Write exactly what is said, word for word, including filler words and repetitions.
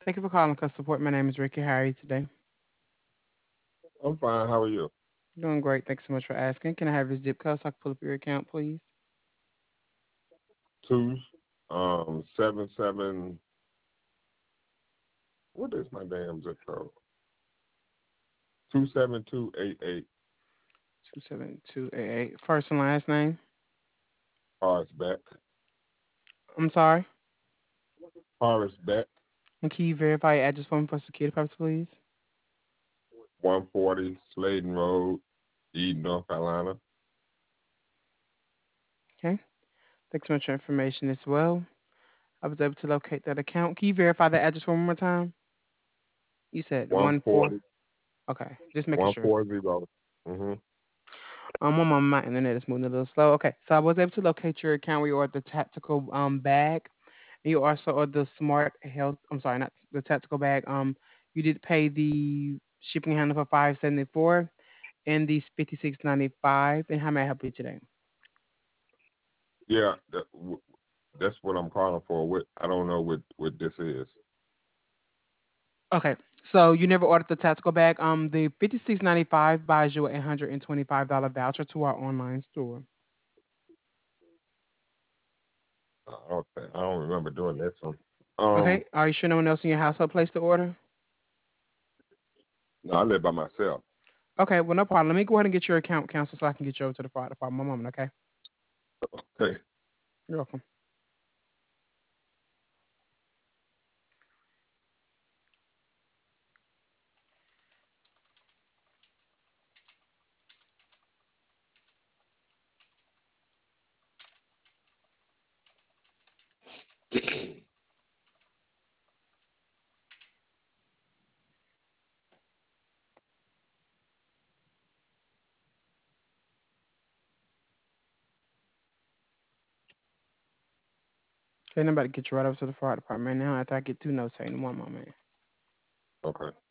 Thank you for calling Customer Support. My name is Ricky. How are you today? I'm fine. How are you? Doing great. Thanks so much for asking. Can I have your zip code so I can pull up your account, please? Two, um, seven seven. What is my damn zip code? Two seven two eight eight. two seven two eight eight. First and last name. Horace Beck. I'm sorry. Horace Beck. And can you verify your address for me for security purposes, please? One forty Sladen Road, Eden, North Carolina. Okay. Thanks so much for your information as well. I was able to locate that account. Can you verify the address one more time? You said One one four. forty. Okay. Just making One sure. four zero. Mhm. Um, one moment, my internet is moving a little slow. Okay. So I was able to locate your account where you ordered the tactical um bag. You also ordered the smart health. I'm sorry, not the tactical bag. Um, you did pay the shipping handle for five seventy four and the fifty six ninety five. And how may I help you today? Yeah, that, w- that's what I'm calling for. What I don't know what what this is. Okay, so you never ordered the tactical bag. Um, the fifty six ninety five buys you a hundred and twenty five dollar voucher to our online store. I don't think, I don't remember doing this one. Um, Okay, are you sure no one else in your household placed the order? no, I live by myself. Okay, well no problem. Let me go ahead and get your account canceled so I can get you over to the fraud department. One moment, okay? Okay. You're welcome. Okay, I'm about to get you right over to the fraud department now after I get two notes in one moment. Okay.